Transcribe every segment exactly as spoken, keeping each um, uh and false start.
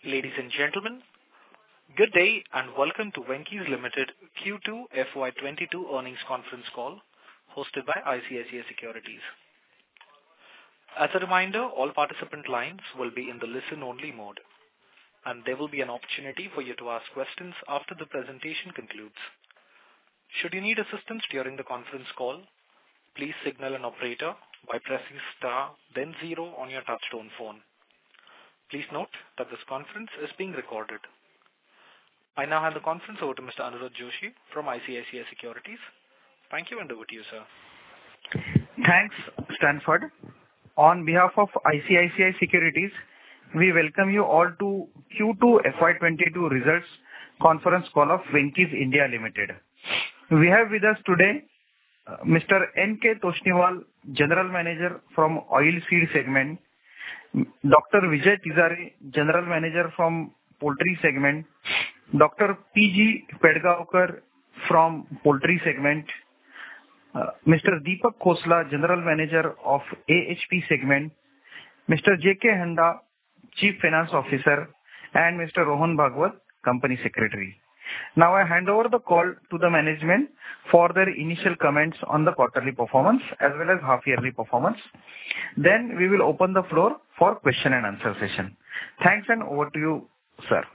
Ladies and gentlemen, good day and welcome to Venky's Limited Q two F Y twenty-two earnings conference call hosted by I C I C I Securities. As a reminder, all participant lines will be in the listen-only mode, and there will be an opportunity for you to ask questions after the presentation concludes. Should you need assistance during the conference call, please signal an operator by pressing star then zero on your touchtone phone. Please note that this conference is being recorded. I now hand the conference over to Mister Aniruddha Joshi from I C I C I Securities. Thank you, and over to you, sir. Thanks, Stanford. On behalf of I C I C I Securities, we welcome you all to Q two F Y twenty-two results conference call of Venky's India Limited. We have with us today uh, Mister N K Toshniwal, General Manager from Oilseed segment, Doctor Vijay Tizare, General Manager from Poultry segment, Doctor P G Pedgaonkar from Poultry segment, uh, Mister Deepak Khosla, General Manager of A H P segment, Mister J K Handa, Chief Finance Officer, and Mister Rohan Bhagwat, Company Secretary. Now I hand over the call to the management for their initial comments on the quarterly performance as well as half-yearly performance. Then we will open the floor for question and answer session. Thanks, and over to you, sir.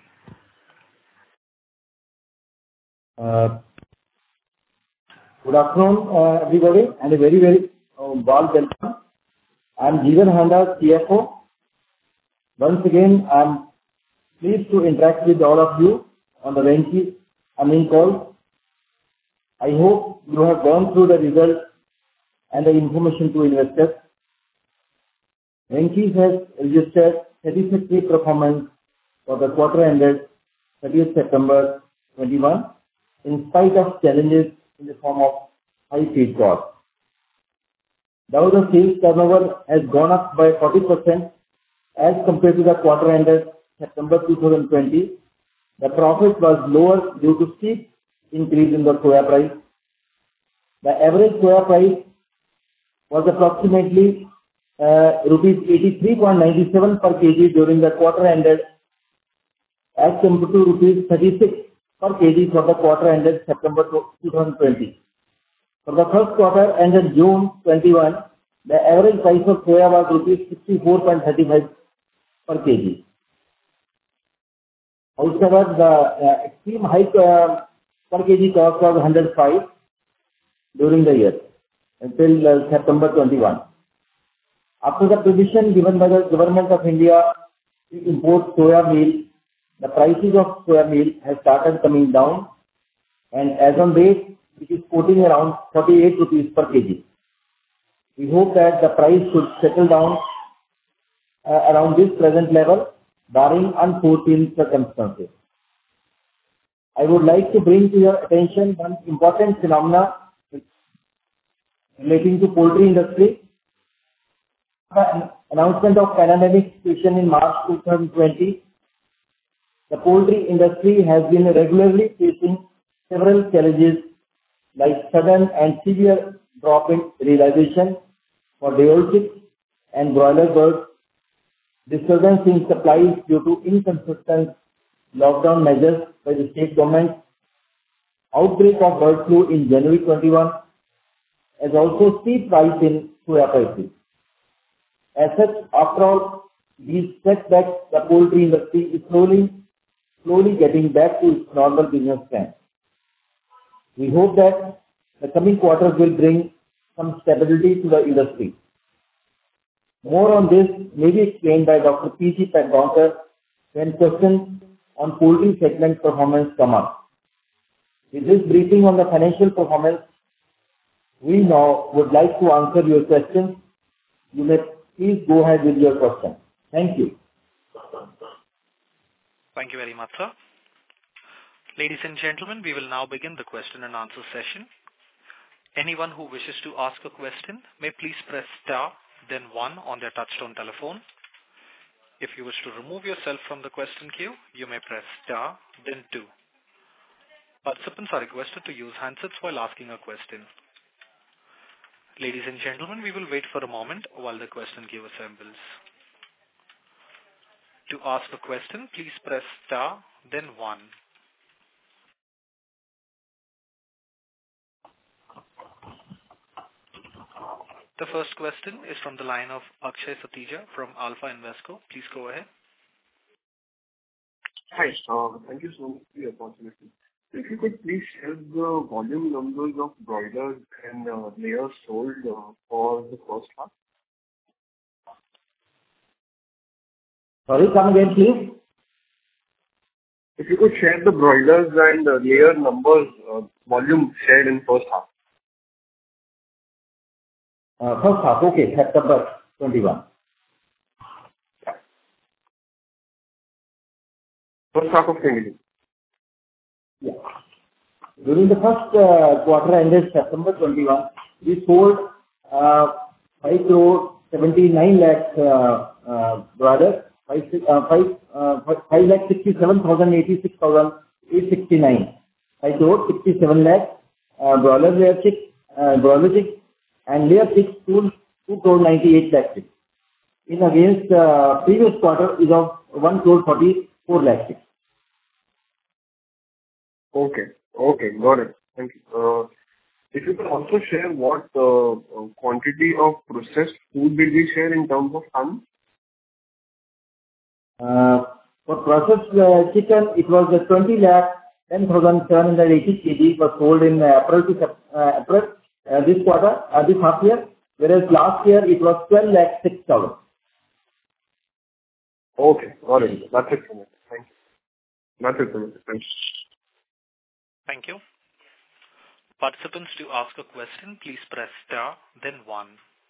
Uh, good afternoon, uh, everybody, and a very, very uh, warm welcome. I am Jeevan Handa, C F O. Once again, I am pleased to interact with all of you on the Venky earnings call. I hope you have gone through the results and the information to investors. Venky has registered satisfactory performance for the quarter ended thirtieth September twenty-one, in spite of challenges in the form of high feed costs. Though the sales turnover has gone up by forty percent as compared to the quarter ended September two thousand twenty, the profit was lower due to steep increase in the soya price. The average soya price was approximately uh, rupees eighty-three point nine seven per kg during the quarter ended as compared to rupees thirty-six per kg for the quarter ended September two thousand twenty. For the first quarter ended June twenty-one, the average price of soya was rupees sixty-four point three five per kg. However, the uh, extreme hike uh, per kg cost was one hundred five during the year until uh, September twenty-one. After the permission given by the Government of India to import soya meal, the prices of soya meal have started coming down, and as on date, it is quoting around forty-eight rupees per kg. We hope that the price should settle down uh, around this present level, barring unforeseen circumstances. I would like to bring to your attention one important phenomena relating to poultry industry. The announcement of pandemic situation in March two thousand twenty, the poultry industry has been regularly facing several challenges like sudden and severe drop in realization for day-old chicks and broiler birds, disturbance in supplies due to inconsistent lockdown measures by the state government, outbreak of bird flu in January twenty-one, as also steep rise in soya prices. As such, after all these setbacks, the poultry industry is slowly, slowly getting back to its normal business trend. We hope that the coming quarters will bring some stability to the industry. More on this may be explained by Doctor P G Pedgaonkar when questions on poultry segment performance come up. With this briefing on the financial performance, we now would like to answer your questions. You may please go ahead with your question. Thank you. Thank you very much, sir. Ladies and gentlemen, we will now begin the question and answer session. Anyone who wishes to ask a question may please press star then one on their touchtone telephone. If you wish to remove yourself from the question queue, you may press star then two. Participants are requested to use handsets while asking a question. Ladies and gentlemen, we will wait for a moment while the question queue assembles. To ask a question, please press star, then one. The first question is from the line of Akshay Satija from Alpha Invesco. Please go ahead. Hi, uh, thank you so much for the opportunity. If you could please share the volume numbers of broilers and uh, layers sold uh, for the first half. Sorry, come again, please. If you could share the broilers and uh, layer numbers, uh, volume shared in first half. Uh, first half, okay, September twenty-one. First half of twenty-two. Yeah. During the first uh, quarter ended September twenty-one, we sold uh, five crore seventy-nine lakh uh, uh, broilers, five, uh, five, uh, five lakh sixty-seven thousand eighty-six thousand eight hundred sixty-nine. five crore sixty-seven lakh uh, broiler layer chicks, uh, broiler chicks, and layer chicks two crore ninety-eight lakh chicks. In against uh, previous quarter is of one crore forty-four lakh chicks. Okay. Okay, got it. Thank you. Uh, If you could also share what uh, uh, quantity of processed food did we share in terms of tons? Uh, For processed uh, chicken, it was uh, twenty lakh ten thousand seven hundred eighty kilograms was sold in uh, April to Sep- uh, April uh, this quarter, uh, this half year, whereas last year it was twelve lakh six thousand. Okay, got it. That's it from me. Thank you. That's it from me. Thank you. Thank you. Participants, to ask a question, please press star, then one.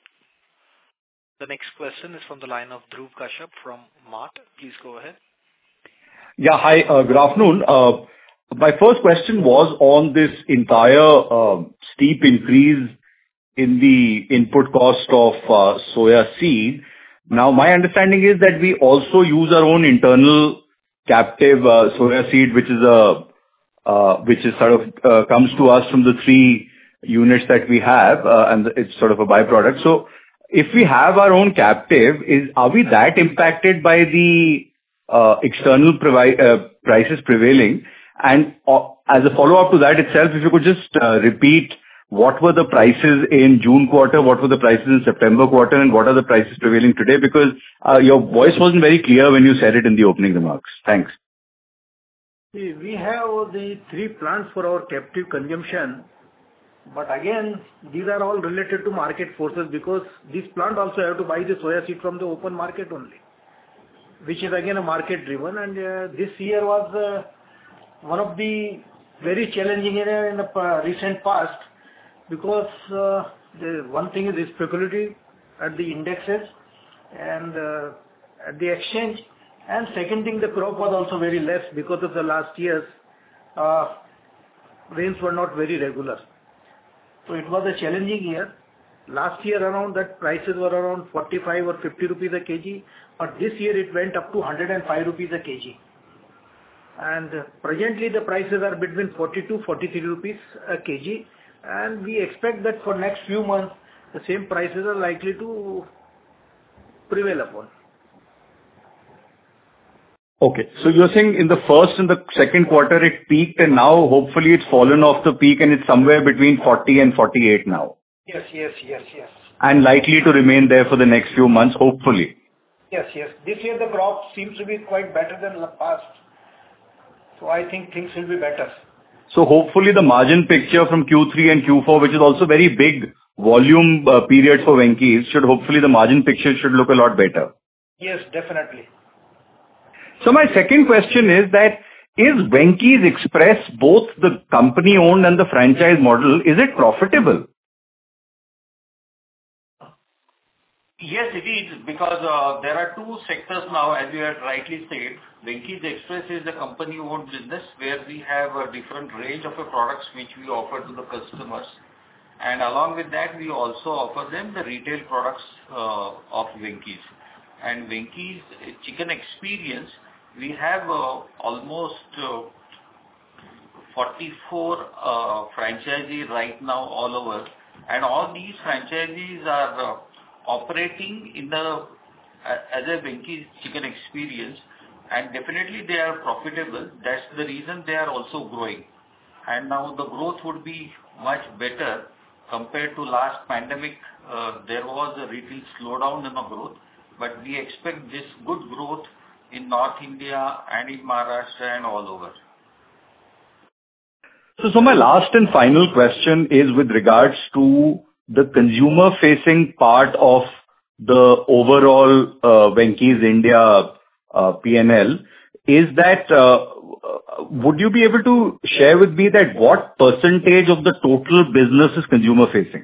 The next question is from the line of Dhruv Kashyap from Mart. Please go ahead. Yeah, hi, uh, good afternoon. Uh, my first question was on this entire uh, steep increase in the input cost of uh, soya seed. Now, my understanding is that we also use our own internal captive uh, soya seed, which is a uh, which is sort of uh, comes to us from the three units that we have, uh, and it's sort of a byproduct. So, if we have our own captive, is are we that impacted by the uh, external provi- uh, prices prevailing? And uh, as a follow-up to that itself, if you could just uh, repeat what were the prices in June quarter, what were the prices in September quarter, and what are the prices prevailing today? Because uh, your voice wasn't very clear when you said it in the opening remarks. Thanks. See, we have the three plants for our captive consumption, but again, these are all related to market forces because this plant also have to buy the soya seed from the open market only, which is again a market driven. And uh, this year was uh, one of the very challenging area in the uh, recent past because uh, the one thing is speculative at the indexes and uh, at the exchange. And second thing, the crop was also very less because of the last year's uh, rains were not very regular. So it was a challenging year. Last year around that prices were around forty-five or fifty rupees a kg, but this year it went up to one hundred five rupees a kg. And uh, presently the prices are between forty-two, forty-three rupees a kg, and we expect that for next few months the same prices are likely to prevail upon. Okay. So you're saying in the first and the second quarter it peaked and now hopefully it's fallen off the peak and it's somewhere between forty and forty-eight now. Yes, yes, yes, yes. And likely to remain there for the next few months, hopefully. Yes, yes. This year the crop seems to be quite better than the past. So I think things will be better. So hopefully the margin picture from Q three and Q four, which is also very big volume uh, period for Venky's, should hopefully the margin picture should look a lot better. Yes, definitely. So my second question is that is Venky's Express, both the company owned and the franchise model, is it profitable? Yes, it is, because uh, there are two sectors now, as you had rightly said. Venky's Express is the company-owned business where we have a different range of products which we offer to the customers. And along with that, we also offer them the retail products uh, of Venky's. And Venky's Chicken Experience, we have uh, almost uh, forty-four uh, franchisees right now all over. And all these franchisees are uh, operating in the uh, as a Venky's Chicken Experience, and definitely they are profitable. That's the reason they are also growing. And now the growth would be much better compared to last pandemic. Uh, there was a little slowdown in the growth, but we expect this good growth in North India and in Maharashtra and all over. So, so my last and final question is with regards to the consumer-facing part of the overall uh, Venky's India uh, P and L. Is that, uh, would you be able to share with me that what percentage of the total business is consumer-facing?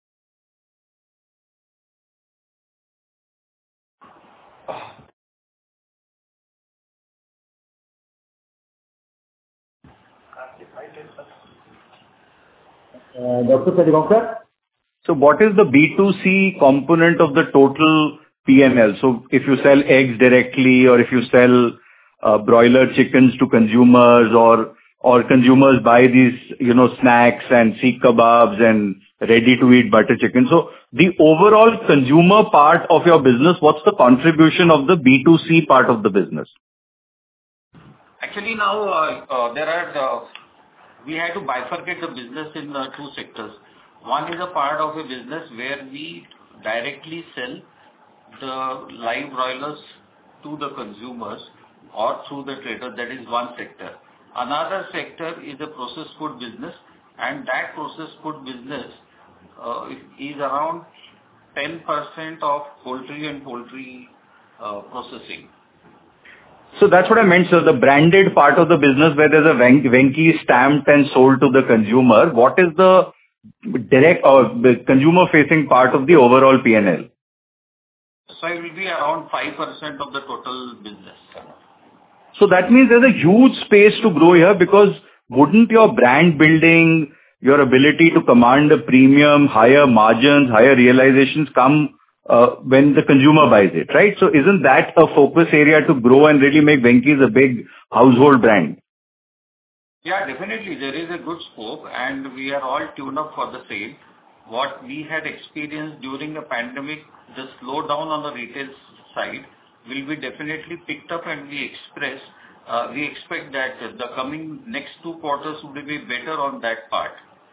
Uh, Doctor Sadigaonkar? So what is the B two C component of the total P and L? So if you sell eggs directly, or if you sell uh, broiler chickens to consumers, or or consumers buy these, you know, snacks and seekh kebabs and ready-to-eat butter chicken. So the overall consumer part of your business, what's the contribution of the B two C part of the business? Actually, now uh, uh, there are, uh, we have to bifurcate the business in uh, two sectors. One is a part of a business where we directly sell the live broilers to the consumers or through the traders. That is one sector. Another sector is a processed food business, and that processed food business uh, is around ten percent of poultry and poultry uh, processing. So that's what I meant, sir. The branded part of the business where there's a Ven- Venky stamped and sold to the consumer, what is the direct or the consumer-facing part of the overall P and L? So it will be around five percent of the total business. So that means there's a huge space to grow here, because wouldn't your brand building, your ability to command a premium, higher margins, higher realizations come uh, when the consumer buys it, right? So isn't that a focus area to grow and really make Venky's a big household brand? Yeah, definitely. There is a good scope, and we are all tuned up for the same. What we had experienced during the pandemic, the slowdown on the retail side will be definitely picked up, and we express, uh, we expect that the coming next two quarters will be better on that part.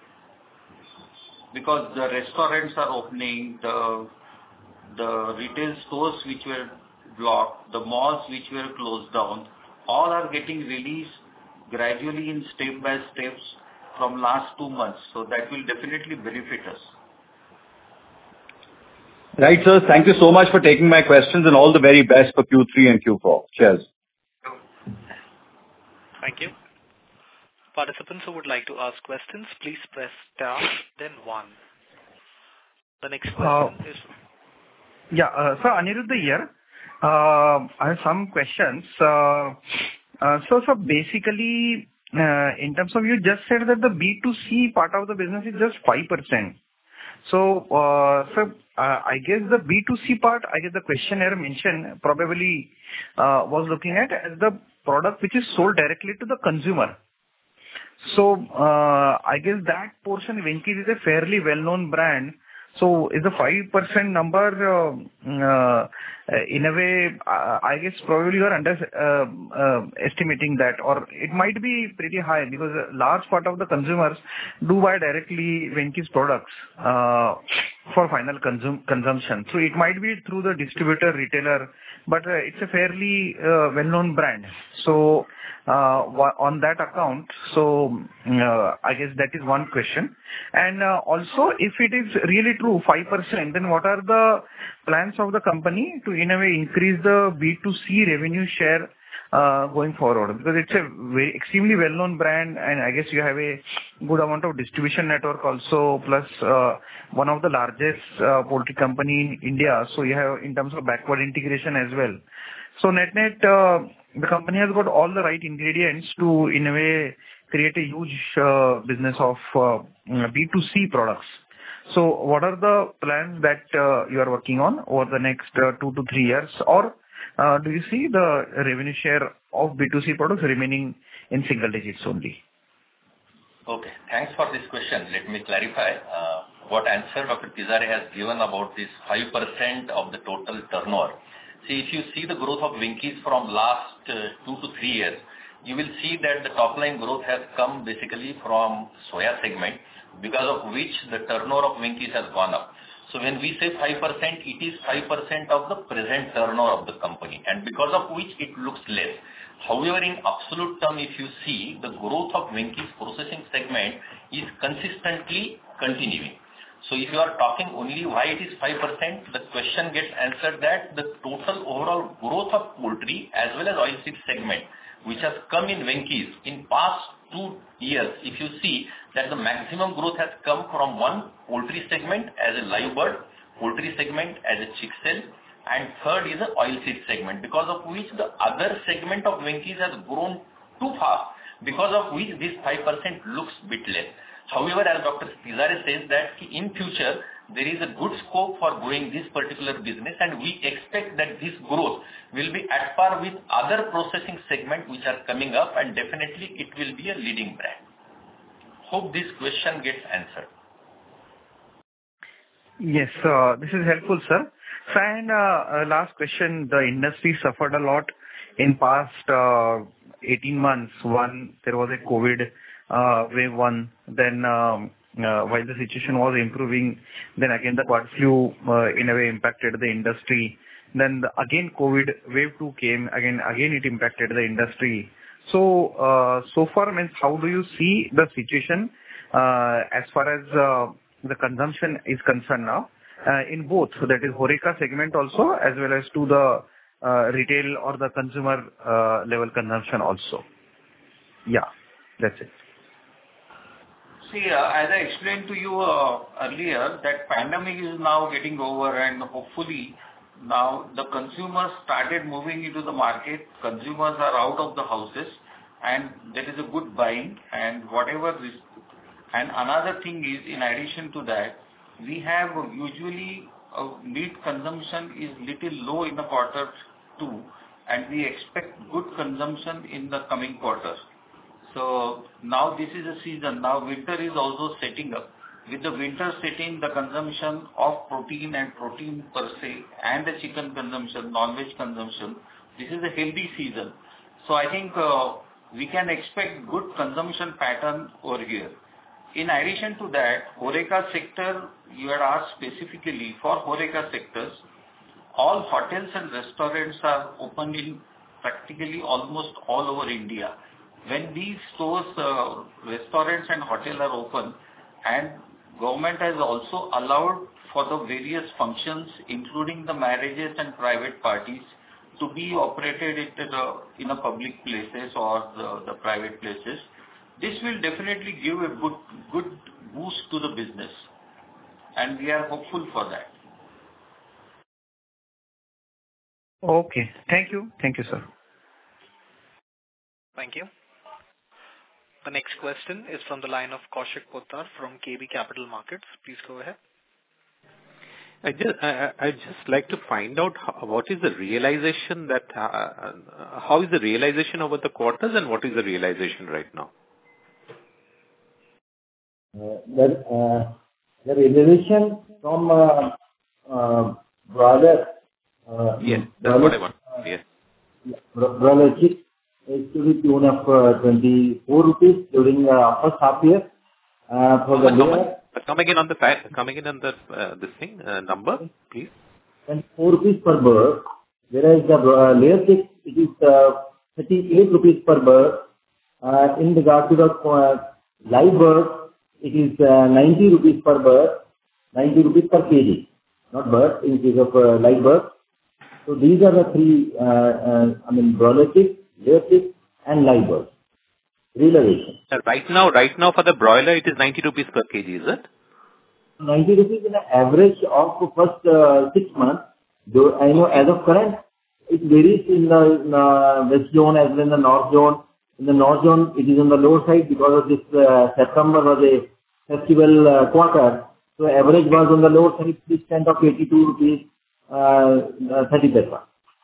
Because the restaurants are opening, the, the retail stores which were blocked, the malls which were closed down, all are getting released gradually in step by steps from last two months. So that will definitely benefit us. Right, sir. Thank you so much for taking my questions, and all the very best for Q three and Q four. Cheers. Thank you. Participants who would like to ask questions, please press star, then one. The next question uh, is... Yeah, uh, so Aniruddha here. Uh, I have some questions. Uh, uh, so, so basically, uh, in terms of, you just said that the B two C part of the business is just five percent. So, uh, so uh, I guess the B two C part, I guess the questionnaire mentioned probably uh, was looking at as the product which is sold directly to the consumer. So, uh, I guess that portion, Venky's is a fairly well-known brand. So, is the five percent number, uh, uh, in a way, uh, I guess probably you are under, uh, uh, estimating that, or it might be pretty high, because a large part of the consumers do buy directly Venky's products uh, for final consum- consumption. So, it might be through the distributor, retailer, but uh, it's a fairly uh, well-known brand. So, uh, on that account, so uh, I guess that is one question. And uh, also, if it is really true, five percent, then what are the plans of the company to, in a way, increase the B two C revenue share uh, going forward? Because it's a very extremely well-known brand, and I guess you have a good amount of distribution network also, plus uh, one of the largest uh, poultry company in India. So you have in terms of backward integration as well. So net-net, uh, the company has got all the right ingredients to, in a way, create a huge uh, business of uh, B two C products. So what are the plans that uh, you are working on over the next uh, two to three years? Or uh, do you see the revenue share of B two C products remaining in single digits only? Okay, thanks for this question. Let me clarify. Uh, what answer Doctor Tizare has given about this five percent of the total turnover. See, if you see the growth of Venky's from last uh, two to three years, you will see that the top line growth has come basically from soya segment, because of which the turnover of Venky's has gone up. So when we say five percent, it is five percent of the present turnover of the company, and because of which it looks less. However, in absolute term, if you see, the growth of Venky's processing segment is consistently continuing. So if you are talking only why it is five percent, the question gets answered that the total overall growth of poultry as well as oilseed segment, which has come in Venky's in past two years, if you see that the maximum growth has come from one, poultry segment as a live bird, poultry segment as a chick cell, and third is the oilseed segment, because of which the other segment of Venky's has grown too fast, because of which this five percent looks bit less. However, as Doctor Tizare says that in future, there is a good scope for growing this particular business, and we expect that this growth will be at par with other processing segments which are coming up, and definitely it will be a leading brand. Hope this question gets answered. Yes, uh, this is helpful, sir. So, and uh, uh, last question, the industry suffered a lot in past uh, eighteen months. One, there was a COVID uh, wave one, then um, uh, while the situation was improving, then again the bird flu uh, in a way impacted the industry. Then the, again COVID wave two came, again again it impacted the industry. So, uh, so far, means how do you see the situation uh, as far as uh, the consumption is concerned now, uh, in both, so that is HoReCa segment also, as well as to the uh, retail or the consumer uh, level consumption also? Yeah, that's it. See, uh, as I explained to you uh, earlier, that pandemic is now getting over, and hopefully now the consumers started moving into the market. Consumers are out of the houses, and there is a good buying, and whatever this. And another thing is, in addition to that, we have usually uh, meat consumption is little low in the quarter two, and we expect good consumption in the coming quarters. So now this is a season. Now winter is also setting up. With the winter setting, the consumption of protein and protein per se, and the chicken consumption, non-veg consumption, this is a healthy season. So I think uh, we can expect good consumption pattern over here. In addition to that, HoReCa sector, you had asked specifically for HoReCa sectors, all hotels and restaurants are open in practically almost all over India. When these stores, uh, restaurants and hotels are open, and government has also allowed for the various functions, including the marriages and private parties, to be operated in a, in a public places or the, the private places. This will definitely give a good, good boost to the business, and we are hopeful for that. Okay. Thank you. Thank you, sir. Thank you. The next question is from the line of Kaushik Pottar from K B Capital Markets. Please go ahead. I just, I, I just like to find out how, what is the realization that, uh, how is the realization over the quarters, and what is the realization right now? Uh, the, uh, the realization from uh, uh, broiler, uh, yes, that's broiler, what I want. Uh, yes. broiler chick is to the tune of uh, twenty-four rupees during uh, first half year. Uh, for the layer, come again on the fact, coming in on the uh, this thing uh, number, please. twenty-four rupees per bird, whereas the uh, layer chick it is uh, thirty-eight rupees per bird. Uh, in regard to the uh, live bird, it is uh, ninety rupees per bird, ninety rupees per kg, not bird, in case of uh, live bird. So these are the three, uh, uh, I mean, broiler chick, layer chick, and live bird. Realization. Uh, right now, right now for the broiler, it is ninety rupees per kg, is it? ninety rupees in an average of the first uh, six months. Though I know as of current, it varies in the, in the west zone as well in the north zone. In the north zone, it is on the lower side because of this uh, September was a festival uh, quarter. So average was on the lower side, to the extent of eighty-two rupees, uh, uh, thirty paisa.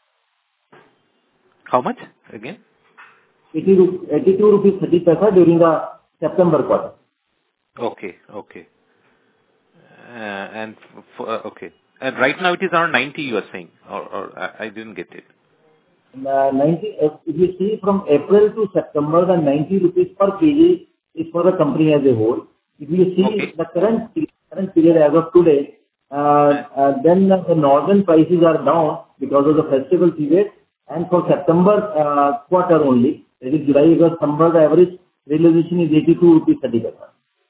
How much again? eighty-two rupees thirty paisa during the September quarter. Okay, okay. Uh, and f- f- uh, okay. And right now it is around ninety, you are saying, or, or I, I didn't get it. Uh, ninety, if you see from April to September, the ninety rupees per kg is for the company as a whole. If you see Okay. the current current period as of today, uh, uh, then the northern prices are down because of the festival period. And for September uh, quarter only, that is July, August, September, the average realization is eighty-two rupees thirty paisa.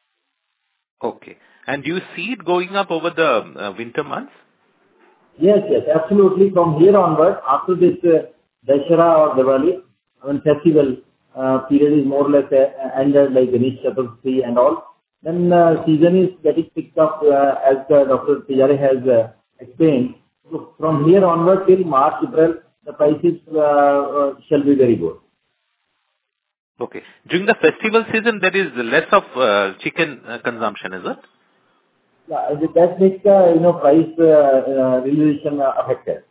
Okay. And do you see it going up over the uh, winter months? Yes, yes, absolutely. From here onward, after this uh, Dashera or Diwali, when festival uh, period is more or less uh, ended, like Ganesh Chaturthi and all, then uh, season is getting picked up uh, as uh, Doctor Tijare has uh, explained. So from here onward till March, April, the prices uh, uh, shall be very good. Okay. During the festival season, there is less of uh, chicken uh, consumption, is it? Yeah, that makes the, you know, price uh, uh, realization uh, affected.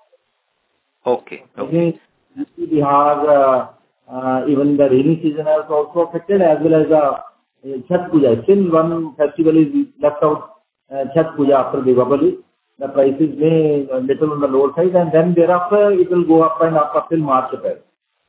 Okay. Okay. Again, U P, Bihar, uh, uh, even the rainy season is also affected, as well as uh, Chhath Puja. Still one festival is left out, uh, Chhath Puja after Diwali. The prices may a little on the lower side, and then thereafter it will go up and up up till March, April.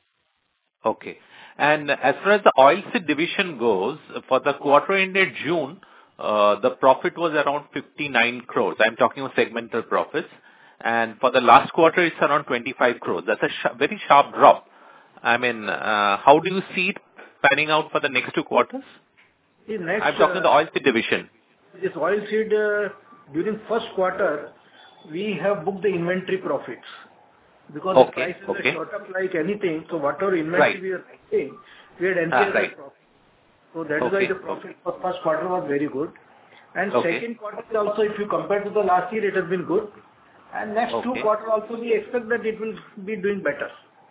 Okay. And as far as the oilseed division goes, for the quarter ended June, uh, the profit was around fifty-nine crores. I'm talking of segmental profits. And for the last quarter, it's around twenty-five crores. That's a sh- very sharp drop. I mean, uh, how do you see it panning out for the next two quarters? The next, I'm talking uh, of the oilseed division. This oilseed, uh, during first quarter, we have booked the inventory profits. Because the Okay. prices Okay. are shot up like anything, so whatever inventory Right. we are making, we had Ah, entered right. the profit. So that is why Okay. the profit for first quarter was very good. And Okay. second quarter also, if you compare to the last year, it has been good. And next two Okay. quarter also, we expect that it will be doing better.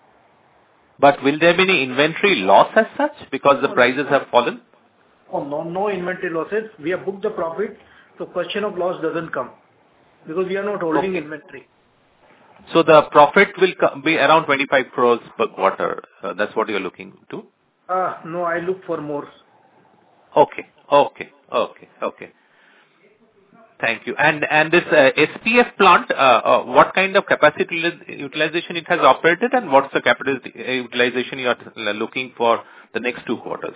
But will there be any inventory loss as such because the prices have fallen? Oh, no, no inventory losses. We have booked the profit, so question of loss doesn't come, because we are not holding Okay. inventory. So the profit will co- be around twenty-five crores per quarter. Uh, That's what you're looking to? Ah, no, I look for more. Okay. Okay. Okay. Okay. Thank you. And and this uh, S P F plant, uh, uh, what kind of capacity util- utilization it has operated, and what's the capacity uh, utilization you are uh, looking for the next two quarters?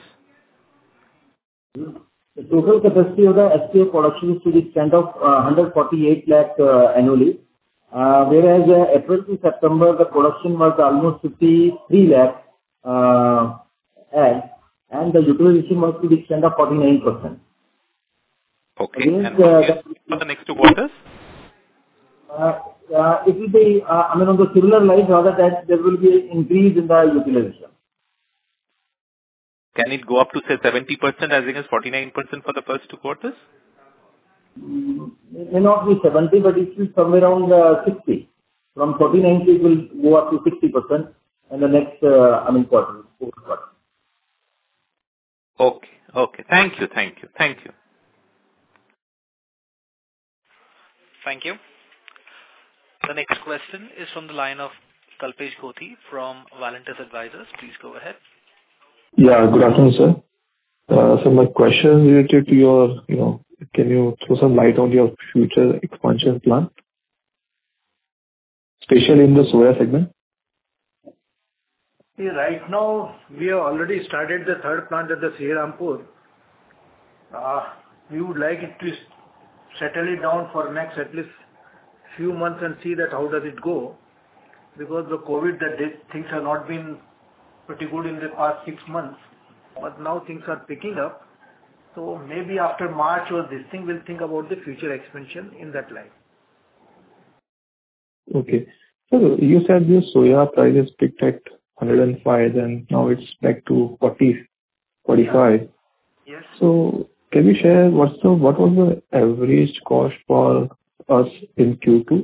The total capacity of the S P F production is to the extent of uh, one hundred forty-eight lakh uh, annually. Uh, Whereas uh, April to September, the production was almost fifty-three lakh uh, eggs, and the utilization was to the extent of forty-nine percent. Okay. Against And what uh, do you expect for the next two quarters? uh, uh, it will be, uh, I mean, on the similar lines, rather that there will be an increase in the utilization. Can it go up to, say, seventy percent as against forty-nine percent for the first two quarters? Mm, It may not be seventy, but it will somewhere around uh, sixty. From forty-nine, it will go up to sixty percent in the next, uh, I mean, quarter, fourth quarter. Okay. Okay. Thank you. Thank you. Thank you. Thank you. The next question is from the line of Kalpesh Gothi from Valentis Advisors. Please go ahead. Yeah, good afternoon, sir. Uh, So my question is related to your, you know, can you throw some light on your future expansion plan, especially in the soya segment? See, right now, we have already started the third plant at the Srirampur. Uh, We would like it to settle it down for next at least few months and see that how does it go. Because the COVID, that this- things have not been pretty good in the past six months, but now things are picking up. So maybe after March or this thing, we'll think about the future expansion in that line. Okay. So you said your soya price is picked at one hundred five, and now it's back to forty, forty-five. Yes. So can you share what's the, what was the average cost for us in Q two?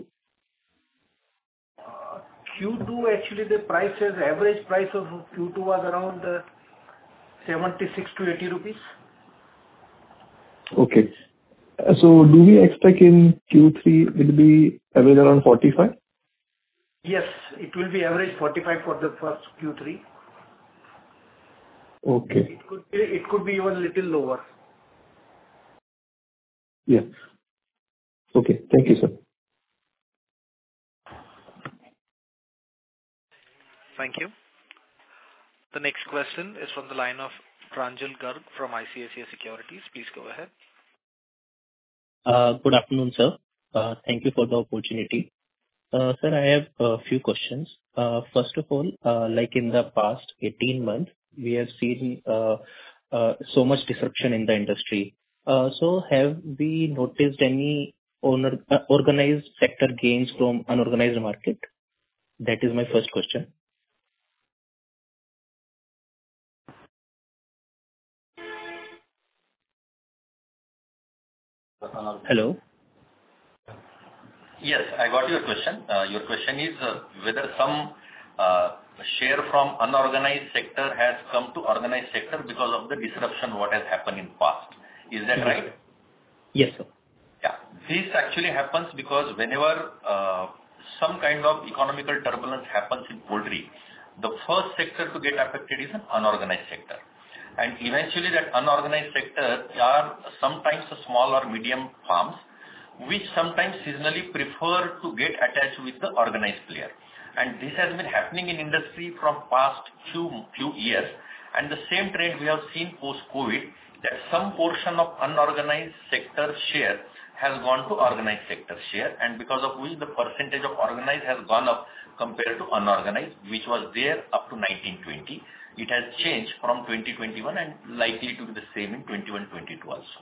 Uh, Q two, actually, the prices, average price of Q two was around uh, seventy-six to eighty rupees. Okay. Uh, So do we expect in Q three will be average around forty-five? Yes, it will be average forty-five for the first Q three. Okay. It could be, it could be even little lower. Yeah. Okay. Thank you, sir. Thank you. The next question is from the line of Pranjal Garg from I C I C I Securities. Please go ahead. Uh, Good afternoon, sir. Uh, Thank you for the opportunity. Uh, Sir, I have a few questions. Uh, First of all, uh, like in the past eighteen months, we have seen uh, uh, so much disruption in the industry. Uh, So have we noticed any owner- uh, organized sector gains from unorganized market? That is my first question. Hello? Yes, I got your question. Uh, Your question is uh, whether some uh, share from unorganized sector has come to organized sector because of the disruption what has happened in past. Is that Yes. right? Yes, sir. Yeah. This actually happens because whenever uh, some kind of economical turbulence happens in poultry, the first sector to get affected is an unorganized sector. And eventually that unorganized sector are sometimes the small or medium farms, which sometimes seasonally prefer to get attached with the organized player. And this has been happening in industry from past few, few years. And the same trend we have seen post-COVID, that some portion of unorganized sector share has gone to organized sector share, and because of which the percentage of organized has gone up compared to unorganized, which was there up to nineteen twenty. It has changed from twenty twenty-one and likely to be the same in twenty-one twenty-two also.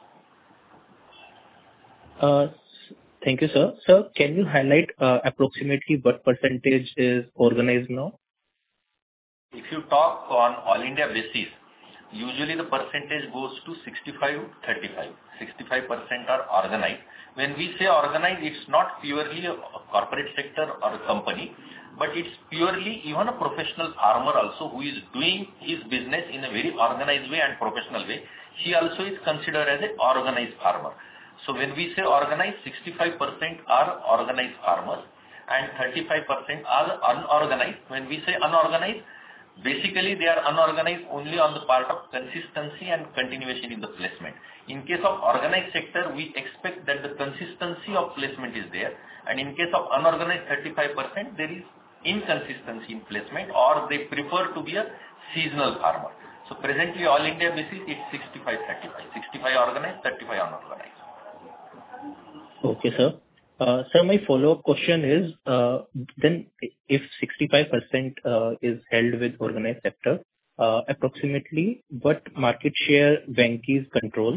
Uh, Thank you, sir. Sir, can you highlight uh, approximately what percentage is organized now? If you talk on all India basis, usually the percentage goes to sixty-five thirty-five. sixty-five percent are organized. When we say organized, it's not purely a corporate sector or a company, but it's purely even a professional farmer also who is doing his business in a very organized way and professional way. He also is considered as an organized farmer. So when we say organized, sixty-five percent are organized farmers and thirty-five percent are unorganized. When we say unorganized, basically they are unorganized only on the part of consistency and continuation in the placement. In case of organized sector, we expect that the consistency of placement is there, and in case of unorganized thirty-five percent, there is inconsistency in placement, or they prefer to be a seasonal farmer. So presently all India basis it's sixty-five thirty-five. sixty-five organized, thirty-five unorganized. Okay, sir. Uh, Sir, my follow-up question is, uh, then if sixty-five percent uh, is held with organized sector, uh, approximately what market share Venky's control?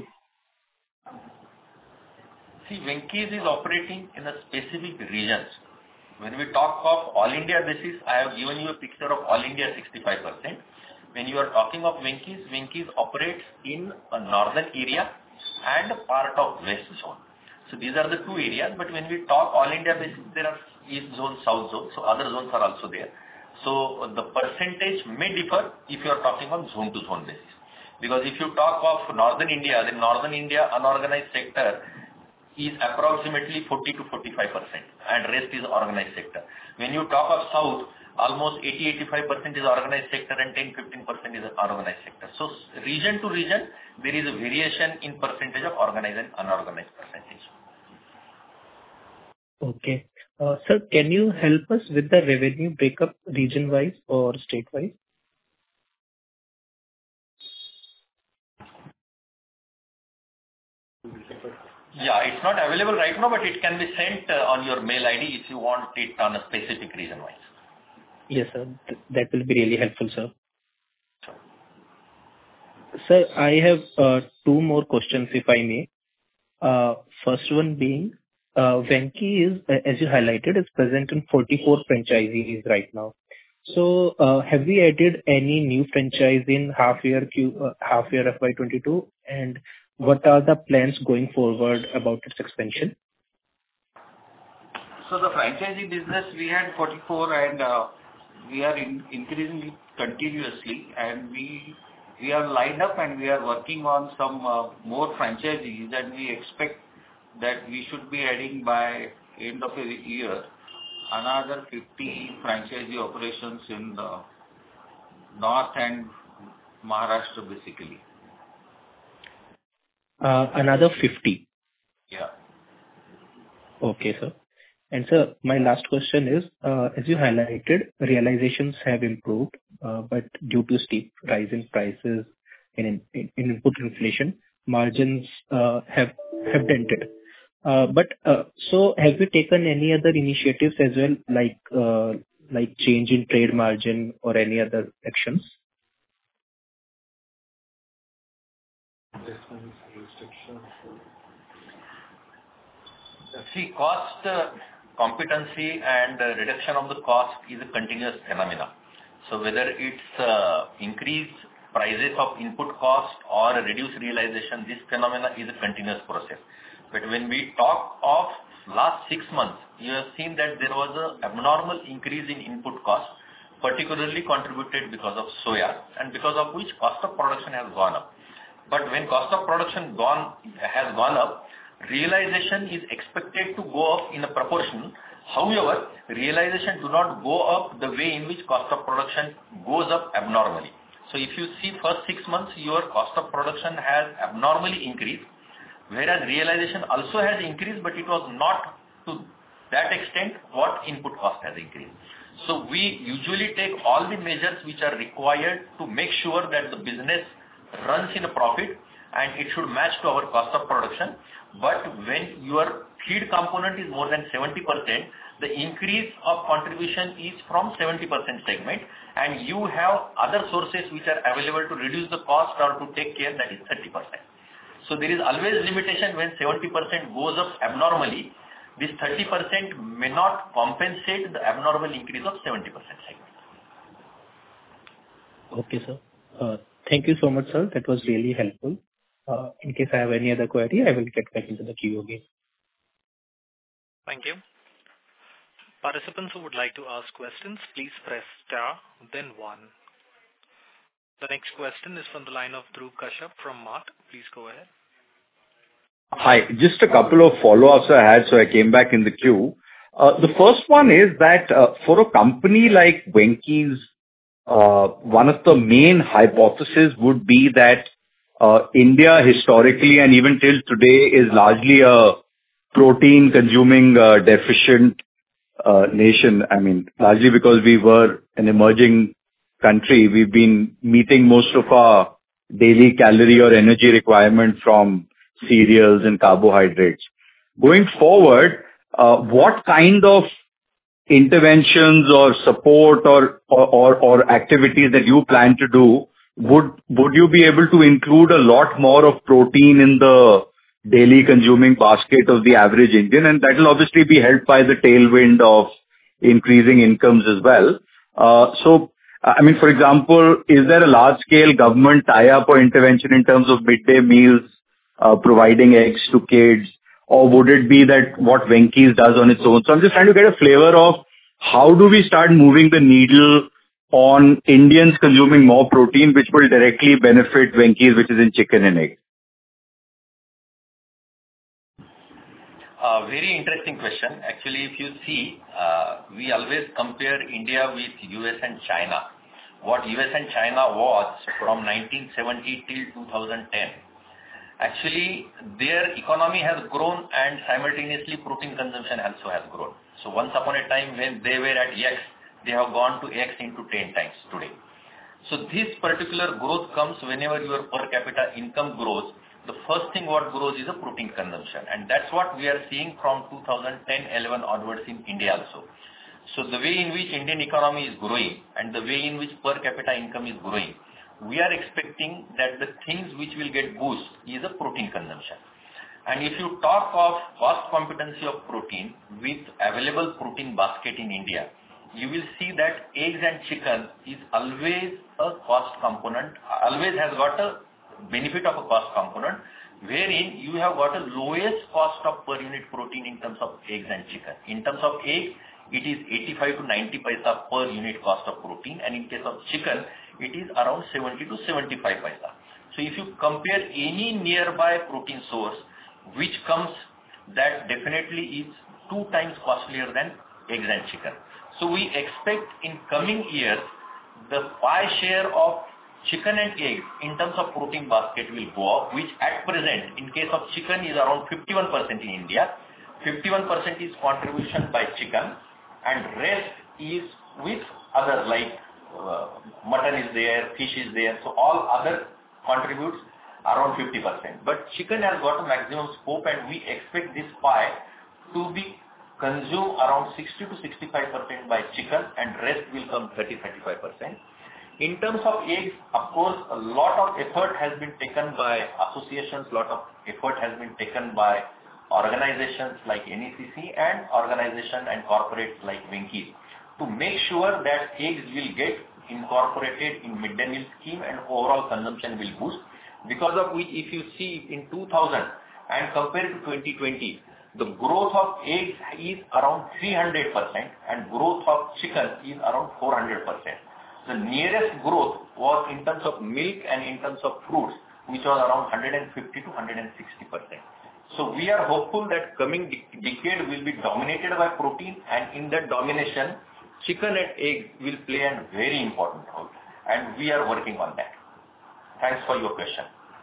See, Venky's is operating in a specific regions. When we talk of all India basis, I have given you a picture of all India sixty-five percent. When you are talking of Venky's, Venky's operates in a northern area and a part of west zone. So these are the two areas, but when we talk all India basis, there are east zone, south zone, so other zones are also there. So the percentage may differ if you are talking on zone to zone basis. Because if you talk of northern India, then northern India unorganized sector is approximately forty to forty-five percent and rest is organized sector. When you talk of south, almost eighty to eighty-five percent is organized sector and ten to fifteen percent is unorganized sector. So region to region, there is a variation in percentage of organized and unorganized percentage. Okay. Uh, Sir, can you help us with the revenue breakup region-wise or state-wise? Yeah, it's not available right now, but it can be sent uh, on your mail I D if you want it on a specific region-wise. Yes, sir. Th- That will be really helpful, sir. Sir, I have uh, two more questions, if I may. Uh, First one being, uh, Venky is, uh, as you highlighted, is present in forty-four franchisees right now. So, uh, have we added any new franchise in half year Q, uh, half year F Y twenty-two? And what are the plans going forward about its expansion? So the franchisee business, we had forty-four, and uh, we are in, increasing it continuously, and we we are lined up and we are working on some uh, more franchisees, and we expect that we should be adding by end of the year another fifty franchisee operations in the North and Maharashtra basically. Uh, Another fifty. Yeah. Okay, sir. And sir, my last question is, uh, as you highlighted, realizations have improved, uh, but due to steep rise in prices in, in, in input inflation, margins uh, have have dented. Uh, but uh, so, have you taken any other initiatives as well, like uh, like change in trade margin or any other actions? See, cost uh, competency and uh, reduction of the cost is a continuous phenomena. So whether it's uh, increased prices of input cost or reduced realization, this phenomena is a continuous process. But when we talk of last six months, you have seen that there was an abnormal increase in input cost, particularly contributed because of soya, and because of which cost of production has gone up. But when cost of production gone has gone up, realization is expected to go up in a proportion. However, realization do not go up the way in which cost of production goes up abnormally. So if you see first six months, your cost of production has abnormally increased, whereas realization also has increased, but it was not to that extent what input cost has increased. So we usually take all the measures which are required to make sure that the business runs in a profit and it should match to our cost of production. But when your feed component is more than seventy percent, the increase of contribution is from seventy percent segment, and you have other sources which are available to reduce the cost or to take care, that is thirty percent. So there is always limitation when seventy percent goes up abnormally. This thirty percent may not compensate the abnormal increase of seventy percent segment. Okay, sir. Uh, thank you so much, sir. That was really helpful. Uh, in case I have any other query, I will get back into the queue again. Thank you. Participants who would like to ask questions, please press star, then one. The next question is from the line of Dhruv Kashyap from Mart. Please go ahead. Hi, just a couple of follow-ups I had, so I came back in the queue. Uh, the first one is that uh, for a company like Venky's, uh, one of the main hypotheses would be that uh, India historically and even till today is largely a protein-consuming uh, deficient uh, nation. I mean, largely because we were an emerging country, we've been meeting most of our daily calorie or energy requirement from cereals and carbohydrates. Going forward, uh, what kind of interventions or support or, or, or activities that you plan to do, would, would you be able to include a lot more of protein in the daily consuming basket of the average Indian? And that will obviously be helped by the tailwind of increasing incomes as well. Uh, so, I mean, for example, is there a large scale government tie-up or intervention in terms of midday meals, uh, providing eggs to kids? Or would it be that what Venky's does on its own? So I'm just trying to get a flavor of how do we start moving the needle on Indians consuming more protein, which will directly benefit Venky's, which is in chicken and egg. Uh, very interesting question. Actually, if you see, uh, we always compare India with U S and China. What U S and China was from nineteen seventy till two thousand ten. Actually, their economy has grown and simultaneously protein consumption also has grown. So once upon a time when they were at X, they have gone to X into ten times today. So this particular growth comes whenever your per capita income grows. The first thing what grows is a protein consumption. And that's what we are seeing from two thousand ten eleven onwards in India also. So the way in which Indian economy is growing and the way in which per capita income is growing, we are expecting that the things which will get boost is a protein consumption. And if you talk of cost competency of protein with available protein basket in India, you will see that eggs and chicken is always a cost component, always has got a benefit of a cost component, wherein you have got a lowest cost of per unit protein in terms of eggs and chicken. In terms of egg, it is eighty-five to ninety paisa per unit cost of protein, and in case of chicken, it is around seventy to seventy-five paisa. So if you compare any nearby protein source which comes, that definitely is two times costlier than eggs and chicken. So we expect in coming years, the pie share of chicken and egg in terms of protein basket will go up, which at present, in case of chicken, is around fifty-one percent in India, fifty-one percent is contribution by chicken, and rest is with other like uh, mutton is there, fish is there. So all other contributes around fifty percent. But chicken has got a maximum scope, and we expect this pie to be consumed around sixty to sixty-five percent by chicken, and rest will come thirty to thirty-five percent. In terms of eggs, of course, a lot of effort has been taken by associations, lot of effort has been taken by organizations like N E C C and organization and corporates like Venky's to make sure that eggs will get incorporated in midday meal scheme and overall consumption will boost. Because of which, if you see in two thousand and compare to twenty twenty, the growth of eggs is around three hundred percent and growth of chicken is around four hundred percent. The nearest growth was in terms of milk and in terms of fruits, which was around one hundred fifty to one hundred sixty percent. So we are hopeful that coming de- decade will be dominated by protein, and in that domination, chicken and egg will play a very important role, and we are working on that. Thanks for your question.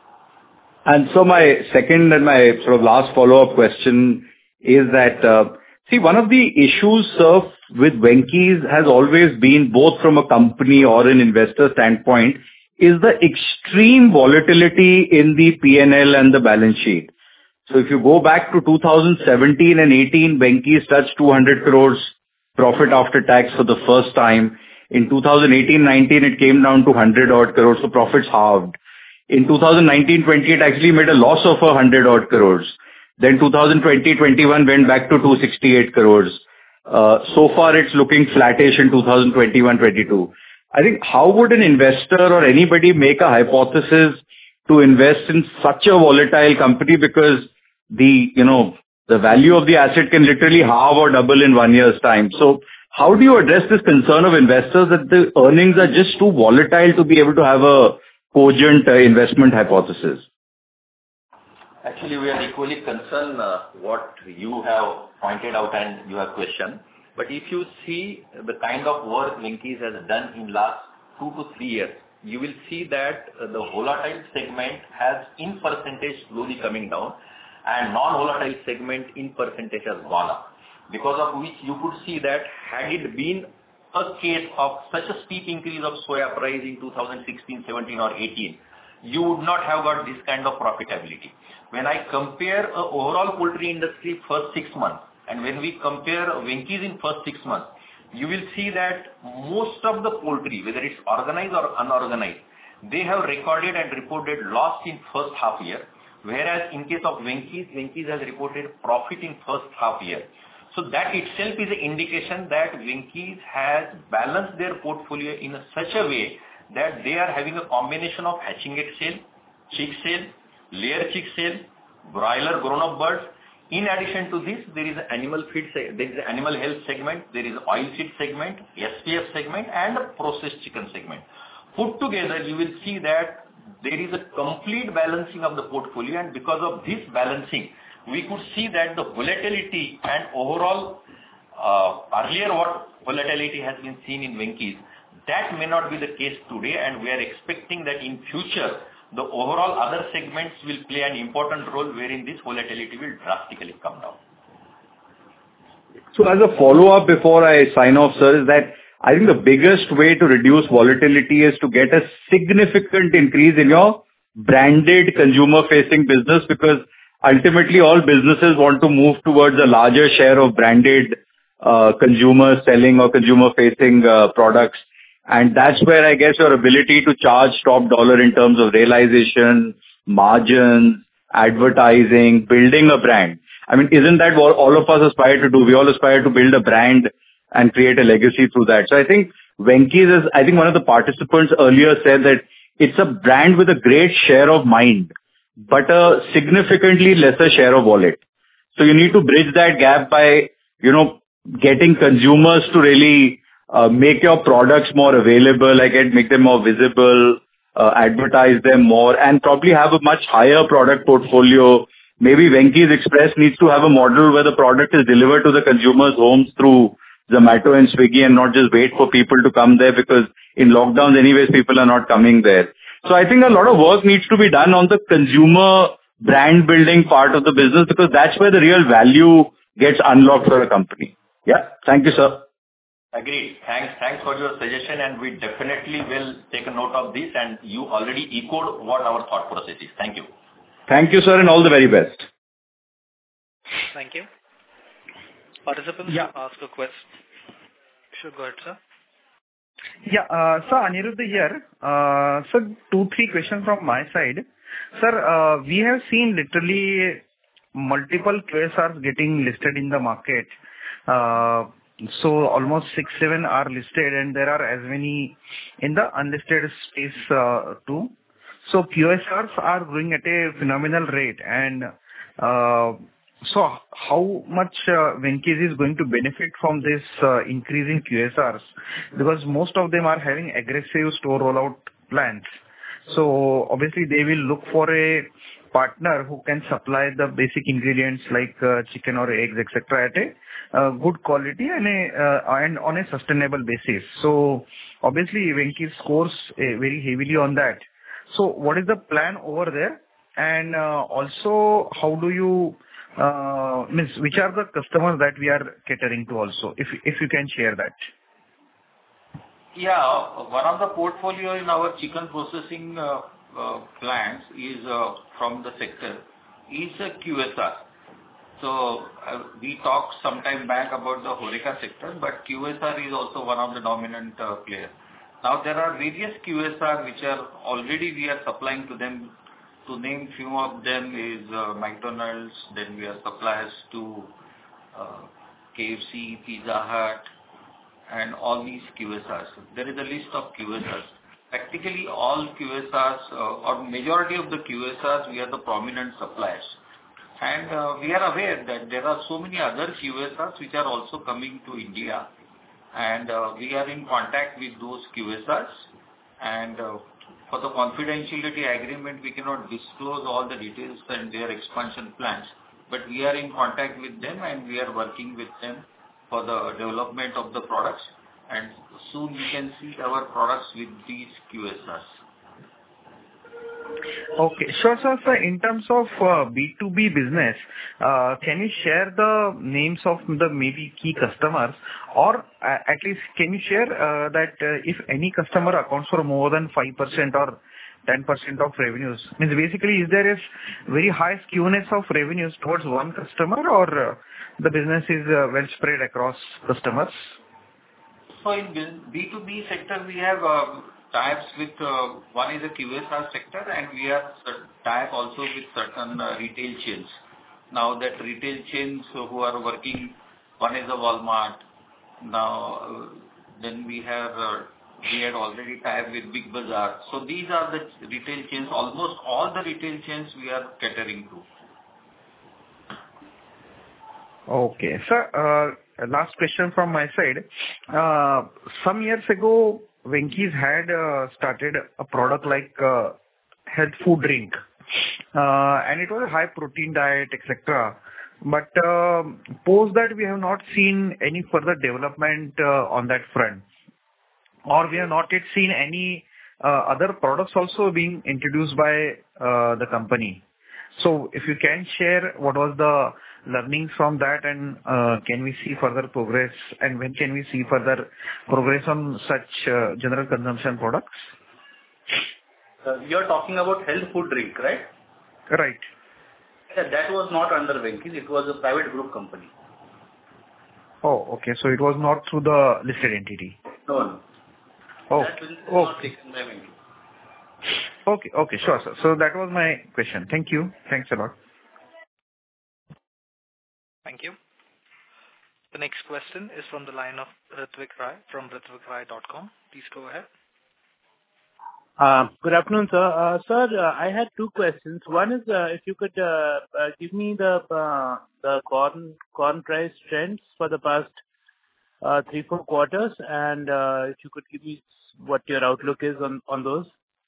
And so my second and my sort of last follow-up question is that, uh, see, one of the issues, sir, with Venky's has always been, both from a company or an investor standpoint, is the extreme volatility in the P and L and the balance sheet. So if you go back to two thousand seventeen and eighteen, Venky's touched two hundred crores profit after tax for the first time. In two thousand eighteen nineteen, it came down to one hundred odd crores, so profits halved. In two thousand nineteen twenty, it actually made a loss of one hundred odd crores. Then two thousand twenty twenty-one went back to two hundred sixty-eight crores. Uh, so far, it's looking flattish in two thousand twenty-one twenty-two. I think how would an investor or anybody make a hypothesis to invest in such a volatile company, because the, you know, the value of the asset can literally halve or double in one year's time. So how do you address this concern of investors that the earnings are just too volatile to be able to have a cogent uh, investment hypothesis? Actually, we are equally concerned uh, what you have pointed out and you have questioned. But if you see the kind of work Venky's has done in last two to three years, you will see that uh, the volatile segment has in percentage slowly coming down, and non-volatile segment in percentage has gone up. Because of which you could see that had it been a case of such a steep increase of soya price in two thousand sixteen, seventeen or eighteen, you would not have got this kind of profitability. When I compare uh, overall poultry industry first six months, and when we compare Venky's in first six months, you will see that most of the poultry, whether it's organized or unorganized, they have recorded and reported loss in first half year, whereas in case of Venky's, Venky's has reported profit in first half year. So that itself is an indication that Venky's has balanced their portfolio in a such a way that they are having a combination of hatching egg sale, chick sale, layer chick sale, broiler grown-up birds. In addition to this, there is an animal feed, there is an animal health segment, there is an oil seed segment, S P F segment, and a processed chicken segment. Put together, you will see that there is a complete balancing of the portfolio, and because of this balancing, we could see that the volatility and overall, uh, earlier what volatility has been seen in Venky's, that may not be the case today, and we are expecting that in future, the overall other segments will play an important role wherein this volatility will drastically come down. So as a follow-up before I sign off, sir, is that I think the biggest way to reduce volatility is to get a significant increase in your branded consumer-facing business, because ultimately all businesses want to move towards a larger share of branded uh, consumer selling or consumer-facing uh, products. And that's where I guess your ability to charge top dollar in terms of realization, margins, advertising, building a brand. I mean, isn't that what all of us aspire to do? We all aspire to build a brand and create a legacy through that. So I think Venky's is, I think one of the participants earlier said that it's a brand with a great share of mind, but a significantly lesser share of wallet. So you need to bridge that gap by, you know, getting consumers to really Uh, make your products more available, like make them more visible, uh, advertise them more, and probably have a much higher product portfolio. Maybe Venky's Express needs to have a model where the product is delivered to the consumers' homes through Zomato and Swiggy, and not just wait for people to come there, because in lockdowns anyways people are not coming there. So I think a lot of work needs to be done on the consumer brand building part of the business, because that's where the real value gets unlocked for the company. Yeah. Thank you, sir. Agreed. Thanks. Thanks for your suggestion, and we definitely will take a note of this, and you already echoed what our thought process is. Thank you. Thank you, sir, and all the very best. Thank you. Participants Yeah. to ask a question. Should go ahead, sir. Yeah, uh, sir, Aniruddha here. Uh, Sir, two, three questions from my side. Sir, uh, we have seen literally multiple Q S Rs getting listed in the market. Uh, So almost six, seven are listed, and there are as many in the unlisted space, uh, too. So Q S Rs are growing at a phenomenal rate, and uh, so how much uh, Venky's is going to benefit from this uh, increase in Q S Rs? Because most of them are having aggressive store rollout plans. So obviously they will look for a partner who can supply the basic ingredients like uh, chicken or eggs, et cetera, at a uh, good quality and a uh, and on a sustainable basis. So obviously Venky scores uh, very heavily on that. So what is the plan over there? And uh, also, how do you uh, means which are the customers that we are catering to also? If if you can share that. Yeah. One of the portfolio in our chicken processing uh, uh, plants is uh, from the sector is a Q S R. So uh, we talked some time back about the HoReCa sector, but Q S R is also one of the dominant uh, players. Now there are various Q S R which are already we are supplying to them. To name few of them is uh, McDonald's. Then we are suppliers to uh, K F C, Pizza Hut, and all these Q S Rs. There is a list of Q S Rs. Practically all Q S Rs, uh, or majority of the Q S Rs, we are the prominent suppliers. And uh, we are aware that there are so many other Q S Rs which are also coming to India. And uh, we are in contact with those Q S Rs. And uh, for the confidentiality agreement, we cannot disclose all the details and their expansion plans. But we are in contact with them and we are working with them for the development of the products, and soon we can see our products with these Q S Rs. Okay. Sure, sir. Sir, in terms of uh, B two B business, uh, can you share the names of the maybe key customers, or uh, at least can you share uh, that uh, if any customer accounts for more than five percent or ten percent of revenues? Means basically, is there a very high skewness of revenues towards one customer, or uh, the business is uh, well spread across customers? So in B two B sector, we have uh, tie-ups with, uh, one is a Q S R sector, and we have tie-up also with certain uh, retail chains. Now that retail chains who are working, one is a Walmart. Now, uh, then we have, uh, we had already tied with Big Bazaar. So these are the retail chains. Almost all the retail chains we are catering to. Okay. Sir, uh, last question from my side. Uh, Some years ago, Venky's had uh, started a product like uh, health food drink, uh, and it was a high protein diet, et cetera. But uh, post that, we have not seen any further development uh, on that front, or we have not yet seen any uh, other products also being introduced by uh, the company. So if you can share what was the learnings from that, and uh, can we see further progress, and when can we see further progress on such uh, general consumption products? Uh, You're talking about health food drink, right? Right. Yeah, that was not under Venky's. It was a private group company. Oh, okay. So it was not through the listed entity. No, no. Oh, That business is okay. not taken by Venky. Okay, okay, sure, sir. So that was my question. Thank you. Thanks a lot. Thank you. The next question is from the line of Ritvik Rai from ritvik rai dot com. Please go ahead. Uh, Good afternoon, sir. Uh, Sir, uh, I had two questions. One is, uh, if you could uh, uh, give me the uh, the corn corn price trends for the past uh, three, four quarters, and uh, if you could give me what your outlook is on on those.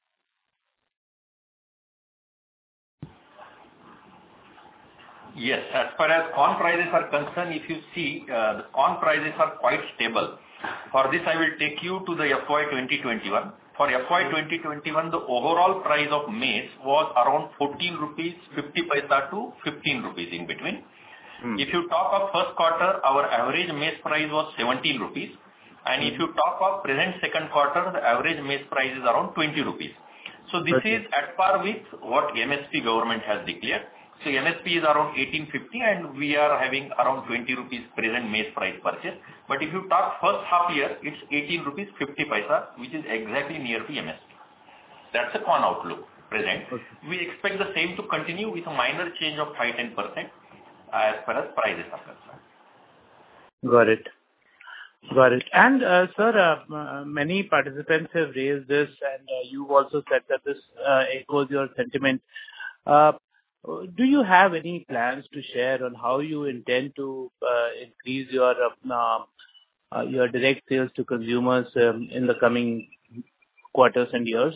Yes, as far as corn prices are concerned, if you see, uh, the corn prices are quite stable. For this, I will take you to the F Y twenty twenty-one. For F Y twenty twenty-one, the overall price of maize was around fourteen rupees fifty paisa to fifteen rupees in between. Hmm. If you talk of first quarter, our average maize price was seventeen rupees. And hmm. if you talk of present second quarter, the average maize price is around twenty rupees. So this okay. is at par with what M S P government has declared. So M S P is around eighteen fifty and we are having around twenty rupees present maize price purchase. But if you talk first half year, it's eighteen rupees fifty paisa, which is exactly near the M S P. That's the corn outlook present. Okay. We expect the same to continue with a minor change of five to ten percent as far as prices are concerned. Got it. Got it. And, uh, sir, uh, many participants have raised this, and uh, you also said that this uh, echoes your sentiment. Uh, do you have any plans to share on how you intend to uh, increase your uh, uh, your direct sales to consumers um, in the coming quarters and years?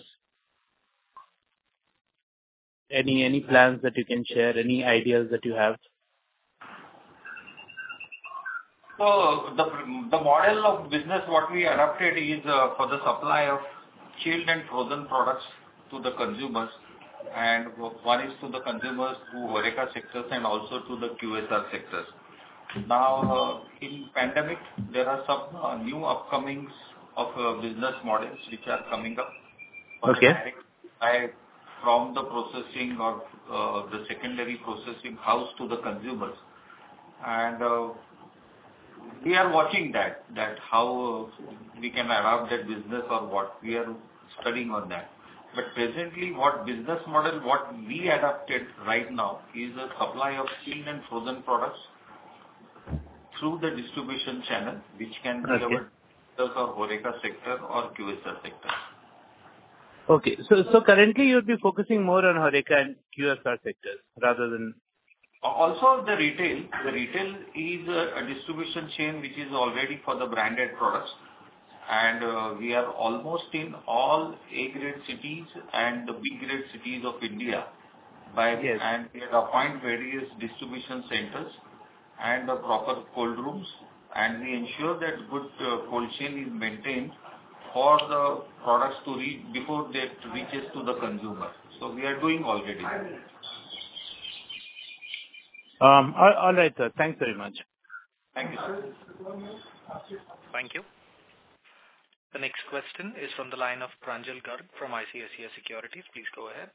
Any any plans that you can share? Any ideas that you have? So the the model of business what we adopted is uh, for the supply of chilled and frozen products to the consumers, and one is to the consumers through HoReCa sectors and also to the Q S R sectors. Now, uh, in pandemic, there are some uh, new upcomings of uh, business models which are coming up. Okay. Direct supply from the processing or uh, the secondary processing house to the consumers, and uh, we are watching that, that how we can adopt that business or what. We are studying on that. But presently, what business model, what we adopted right now is a supply of chilled and frozen products through the distribution channel, which can be okay. our or HoReCa sector or Q S R sector. Okay. So, so currently you would be focusing more on HoReCa and Q S R sectors rather than... Also the retail. The retail is a, a distribution chain which is already for the branded products. And uh, we are almost in all A-grade cities and the B-grade cities of India. By, yes. And we have appointed various distribution centers and the proper cold rooms. And we ensure that good uh, cold chain is maintained for the products to reach before they reaches to the consumer. So we are doing already. Um, all, all right, sir. Thanks very much. Thank you, sir. Thank you. The next question is from the line of Pranjal Garg from I C I C I Securities. Please go ahead.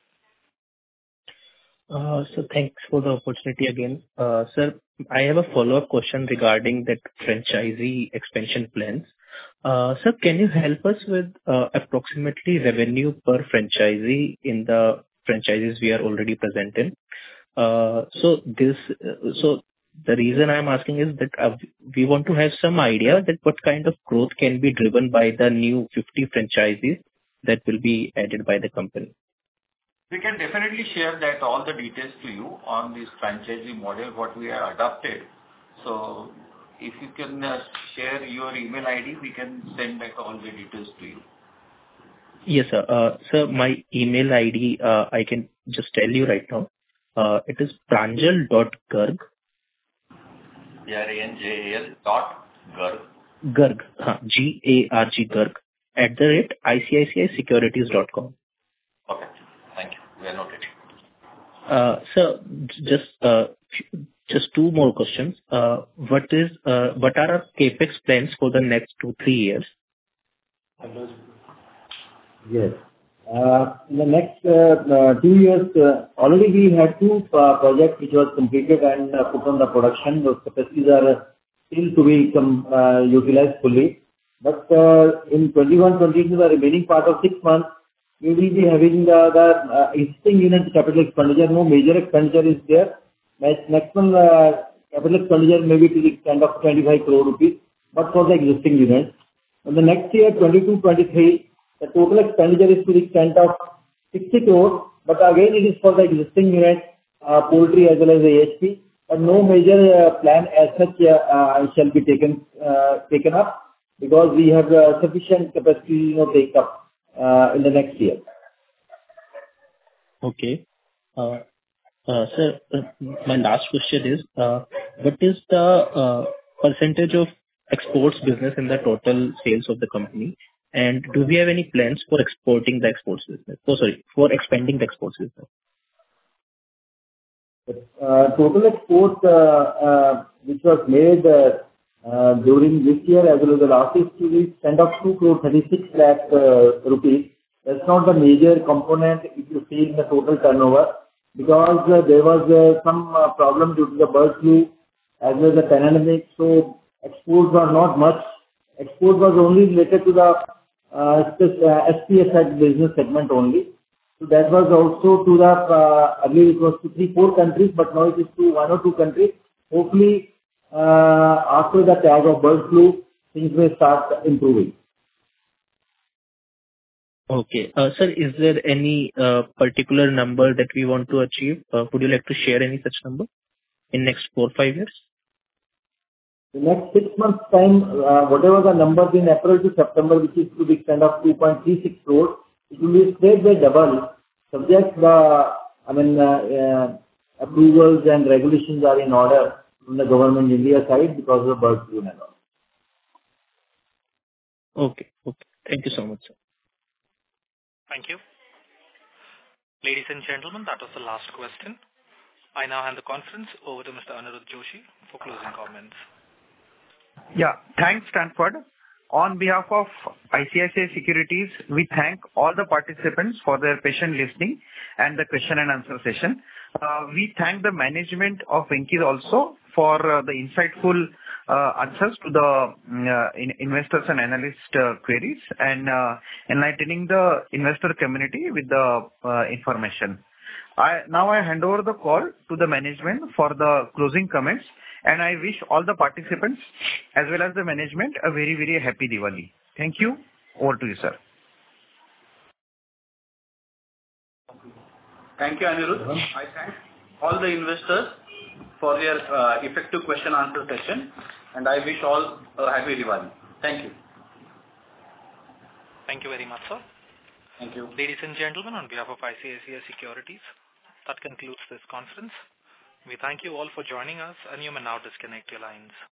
Uh, so thanks for the opportunity again. Uh, sir, I have a follow-up question regarding that franchisee expansion plans. Uh, sir, can you help us with uh, approximately revenue per franchisee in the franchises we are already present in? Uh, so this, uh, so the reason I'm asking is that uh, we want to have some idea that what kind of growth can be driven by the new fifty franchises that will be added by the company. We can definitely share that all the details to you on this franchisee model, what we have adopted. So if you can uh, share your email I D, we can send back all the details to you. Yes, sir. Uh, sir, my email I D, uh, I can just tell you right now. Uh, it is pranjal dot garg. P R A N J A L dot garg. Garg, huh, G A R G Garg, at the rate I C I C I securities dot com. Okay, thank you. We are noted. Uh, sir, just uh, just two more questions. Uh, what is uh, what are our capex plans for the next two three years? Yes. Uh, in the next uh, uh, two years, uh, already we had two uh, projects which was completed and uh, put on the production. Those capacities are uh, still to be com- uh, utilized fully. But uh, in twenty-one twenty-two, the remaining part of six months, we will be having the, the uh, existing unit capital expenditure. No major expenditure is there. Next, next one, uh, capital expenditure may be to the extent of twenty-five crore rupees, but for the existing units. And the next year, twenty-two twenty-three, the total expenditure is to the extent of sixty crore, but again it is for the existing unit, uh, poultry as well as A H P, but no major uh, plan as such uh, uh, shall be taken uh, taken up because we have uh, sufficient capacity, you know, take up uh, in the next year. Okay. Uh, uh, sir, uh, my last question is, uh, what is the uh, percentage of exports business in the total sales of the company? And do we have any plans for exporting the exports business? Oh, sorry, for expanding the exports business? The uh, total export uh, uh, which was made uh, uh, during this year as well as the last year to the extent of two crore thirty-six lakh uh, rupees. That's not the major component if you see in the total turnover, because uh, there was uh, some uh, problem due to the bird flu as well as the pandemic. So exports were not much. Export was only related to the uh, S P S business segment only. So that was also to the, uh, I believe it was to three, four countries, but now it is to one or two countries. Hopefully, uh, after the tag of bird flu, things may start improving. Okay. Uh, Sir, is there any uh, particular number that we want to achieve? Uh, Would you like to share any such number in next four, five years? The next six months time, uh, whatever the numbers in April to September, which is to the extent of two point three six crores, it will be straight by double, subject the, I mean, uh, uh, approvals and regulations are in order from the government India side because of the bird flu and all. Okay. Okay. Thank you so much, sir. Thank you. Ladies and gentlemen, that was the last question. I now hand the conference over to Mister Anirudh Joshi for closing comments. Yeah. Thanks, Stanford. On behalf of I C I C I Securities, we thank all the participants for their patient listening and the question and answer session. Uh, we thank the management of Venky's also for uh, the insightful uh, answers to the uh, in investors and analyst uh, queries and uh, enlightening the investor community with the uh, information. I now I hand over the call to the management for the closing comments, and I wish all the participants as well as the management a very, very happy Diwali. Thank you. Over to you, sir. Thank you, Anirudh. I thank all the investors for their uh, effective question answer session, and I wish all a happy Diwali. Thank you. Thank you very much, sir. Thank you. Ladies and gentlemen, on behalf of I C I C I Securities, that concludes this conference. We thank you all for joining us, and you may now disconnect your lines.